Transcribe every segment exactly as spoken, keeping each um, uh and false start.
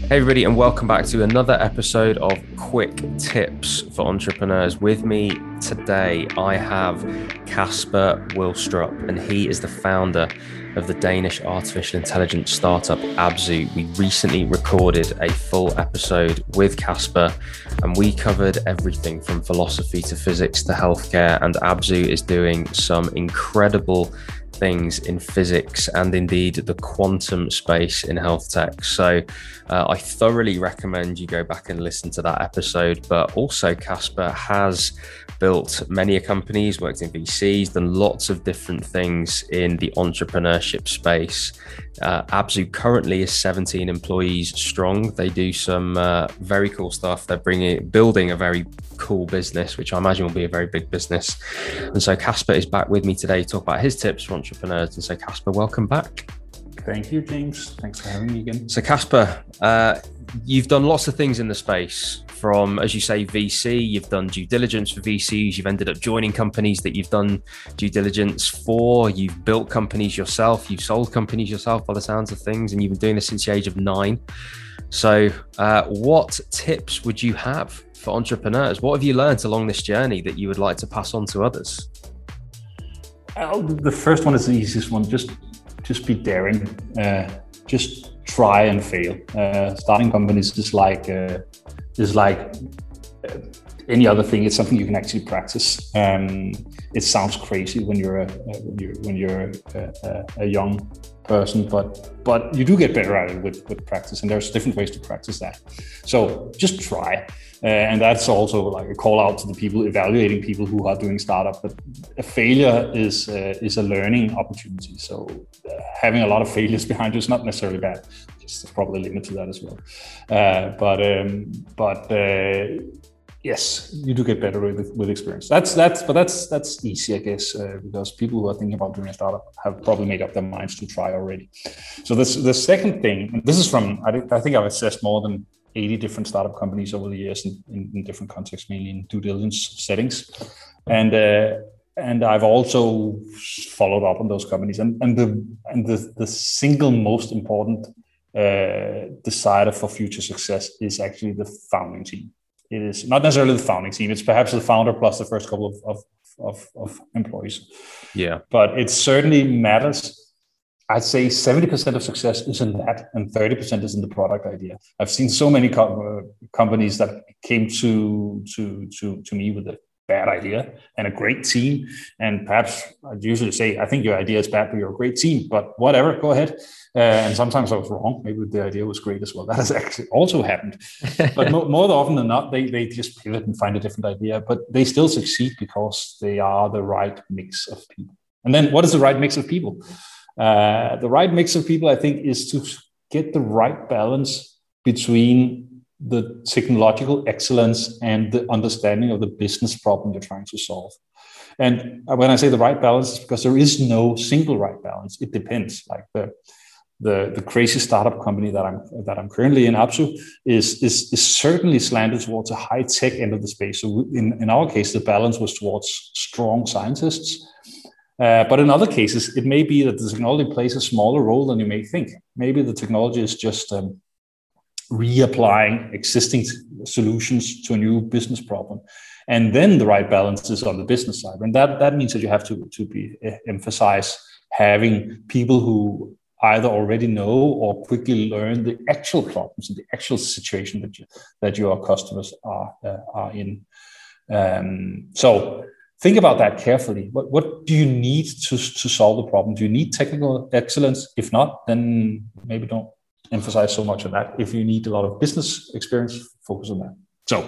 Hey everybody, and welcome back to another episode of Quick Tips for Entrepreneurs. With me today, I have Kasper Wilstrup, and he is the founder of the Danish artificial intelligence startup Abzu. We recently recorded a full episode with Kasper, and we covered everything from philosophy to physics to healthcare, and Abzu is doing some incredible things in physics and indeed the quantum space in health tech. So uh, I thoroughly recommend you go back and listen to that episode. But also Kasper has built many companies, worked in V Cs, done lots of different things in the entrepreneurship space. Uh, Abzu currently is seventeen employees strong. They do some uh, very cool stuff. They're bringing, building a very cool business, which I imagine will be a very big business. And so Kasper is back with me today to talk about his tips for entrepreneurs. And so Kasper, welcome back. Thank you, James. Thanks for having me again. So Kasper, uh, you've done lots of things in the space from, as you say, V C, you've done due diligence for V Cs, you've ended up joining companies that you've done due diligence for, you've built companies yourself, you've sold companies yourself by the sounds of things, and you've been doing this since the age of nine. So uh, what tips would you have for entrepreneurs? What have you learned along this journey that you would like to pass on to others? Well, the first one is the easiest one. Just, just be daring. Uh, just try and fail. Uh, starting companies is like uh, is like uh, any other thing. It's something you can actually practice. Um, it sounds crazy when you're a uh, when you're when you're a, a, a young person, but but you do get better at it with with practice, and there's different ways to practice that. So just try. Uh, and that's also like a call out to the people evaluating people who are doing startup. But a failure is uh, is a learning opportunity. So uh, having a lot of failures behind you is not necessarily bad. Just there's probably a limit to that as well. Uh, but um, but uh, yes, you do get better with with experience. That's that's but that's that's easy, I guess, uh, because people who are thinking about doing a startup have probably made up their minds to try already. So this the second thing, and this is from I, I think I've assessed more than eighty different startup companies over the years in, in, in different contexts, mainly in due diligence settings. And uh, and I've also followed up on those companies. And, and the and the, the single most important uh, decider for future success is actually the founding team. It is not necessarily the founding team. It's perhaps the founder plus the first couple of, of, of, of employees. Yeah. But it certainly matters. I'd say seventy percent of success is in that and thirty percent is in the product idea. I've seen so many co- uh, companies that came to, to, to, to me with a bad idea and a great team. And perhaps I'd usually say, I think your idea is bad, but you're a great team, but whatever, go ahead. Uh, and sometimes I was wrong. Maybe the idea was great as well. That has actually also happened. But mo- more often than not, they, they just pivot and find a different idea, but they still succeed because they are the right mix of people. And then what is the right mix of people? Uh, the right mix of people, I think, is to get the right balance between the technological excellence and the understanding of the business problem you're trying to solve. And when I say the right balance, it's because there is no single right balance. It depends. Like the the, the crazy startup company that I'm that I'm currently in, Abzu, is, is is certainly slanted towards a high tech end of the space. So in, in our case, the balance was towards strong scientists. Uh, but in other cases, it may be that the technology plays a smaller role than you may think. Maybe the technology is just um, reapplying existing t- solutions to a new business problem. And then the right balance is on the business side. And that, that means that you have to, to be uh, emphasize having people who either already know or quickly learn the actual problems and the actual situation that, you, that your customers are, uh, are in. Um, so... Think about that carefully. What, what do you need to, to solve the problem? Do you need technical excellence? If not, then maybe don't emphasize so much on that. If you need a lot of business experience, focus on that. So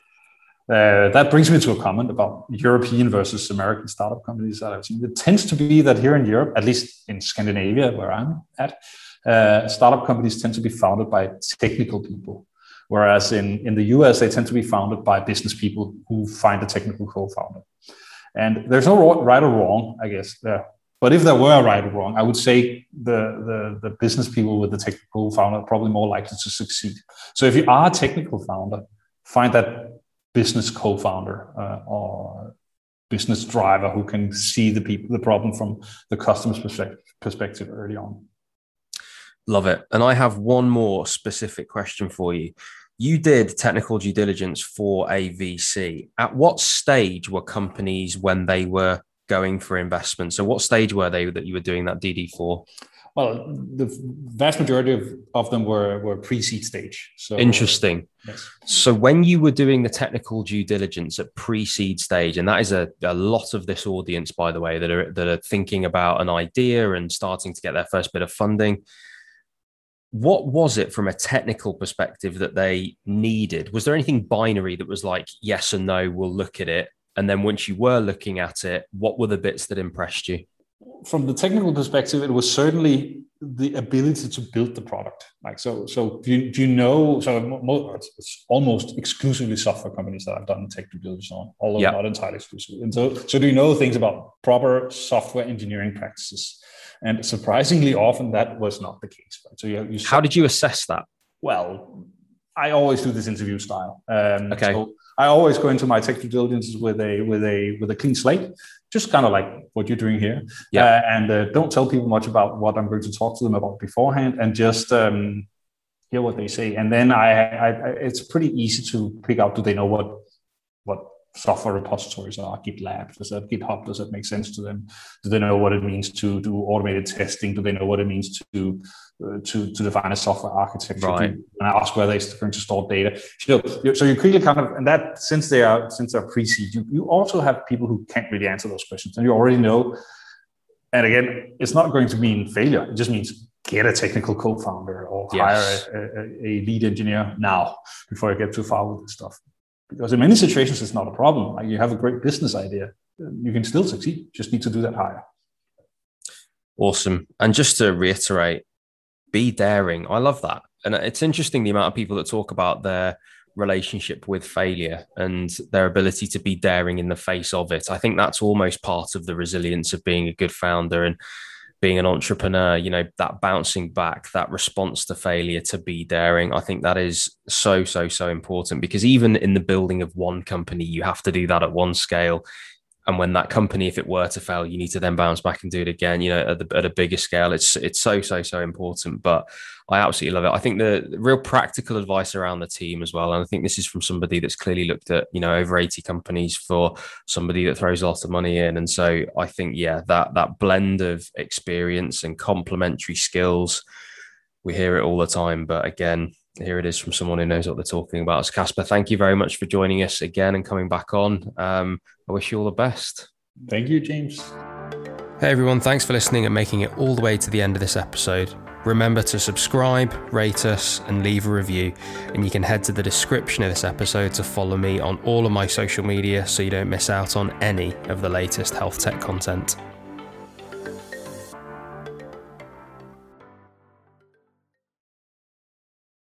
uh, that brings me to a comment about European versus American startup companies that I've seen. It tends to be that here in Europe, at least in Scandinavia, where I'm at, uh, startup companies tend to be founded by technical people. Whereas in, in the U S, they tend to be founded by business people who find a technical co-founder. And there's no right or wrong, I guess, there. But if there were a right or wrong, I would say the, the, the business people with the technical founder are probably more likely to succeed. So if you are a technical founder, find that business co-founder uh, or business driver who can see the people, the problem from the customer's perspective, perspective early on. Love it. And I have one more specific question for you. You did technical due diligence for a V C. At what stage were companies when they were going for investment? So what stage were they that you were doing that D D for? Well, the vast majority of, of them were, were pre-seed stage. So interesting. Yes. So when you were doing the technical due diligence at pre-seed stage, and that is a, a lot of this audience, by the way, that are that are thinking about an idea and starting to get their first bit of funding, what was it from a technical perspective that they needed? Was there anything binary that was like yes and no, we'll look at it? And then once you were looking at it, what were the bits that impressed you? From the technical perspective, it was certainly the ability to build the product. Like, so, so do you, do you know, so it's almost exclusively software companies that I've done tech due diligence on, although yep. not entirely exclusively. And so, so do you know things about proper software engineering practices? And surprisingly often that was not the case. Right? So you, you How did you assess that? Well, I always do this interview style. Um, okay. So I always go into my tech due diligence with a with a with a clean slate, just kind of like what you're doing here. Yeah. Uh, and uh, don't tell people much about what I'm going to talk to them about beforehand, and just um, hear what they say. And then I, I, I, it's pretty easy to pick out. Do they know what what software repositories are? GitLab, does that GitHub? Does that make sense to them? Do they know what it means to do automated testing? Do they know what it means to uh, to to define a software architecture? Right. And ask where they're going to store data. So, so you clearly kind of, and that since they are since they're pre-seed, you, you also have people who can't really answer those questions, and you already know. And again, it's not going to mean failure. It just means get a technical co-founder or yes. hire a, a, a lead engineer now before you get too far with this stuff. Because in many situations, it's not a problem. Like you have a great business idea, you can still succeed. You just need to do that higher. Awesome. And just to reiterate, be daring. I love that. And it's interesting the amount of people that talk about their relationship with failure and their ability to be daring in the face of it. I think that's almost part of the resilience of being a good founder and being an entrepreneur, you know, that bouncing back, that response to failure, to be daring. I think that is so, so, so important, because even in the building of one company, you have to do that at one scale. And when that company, if it were to fail, you need to then bounce back and do it again, you know, at, the, at a bigger scale. It's it's so, so, so important. But I absolutely love it. I think the, the real practical advice around the team as well. And I think this is from somebody that's clearly looked at, you know, over eighty companies for somebody that throws a lot of money in. And so I think, yeah, that that blend of experience and complementary skills, we hear it all the time. But again, here it is from someone who knows what they're talking about. So Kasper, thank you very much for joining us again and coming back on. Um, I wish you all the best. Thank you, James. Hey everyone, thanks for listening and making it all the way to the end of this episode. Remember to subscribe, rate us, and leave a review. And you can head to the description of this episode to follow me on all of my social media so you don't miss out on any of the latest health tech content.